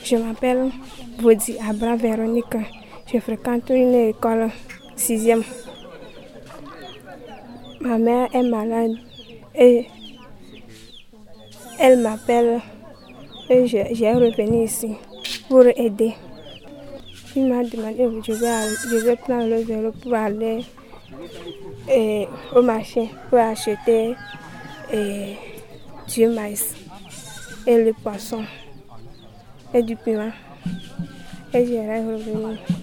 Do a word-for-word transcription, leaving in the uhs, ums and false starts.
Je m'appelle Vodi Abra Véronique. Je fréquente une école sixième. Ma mère est malade et elle m'appelle et j'ai revenu ici pour aider. Il m'a demandé, je vais, aller, je vais prendre le vélo pour aller et, au marché pour acheter et, du maïs et le poisson et du piment. Et j'ai revenu.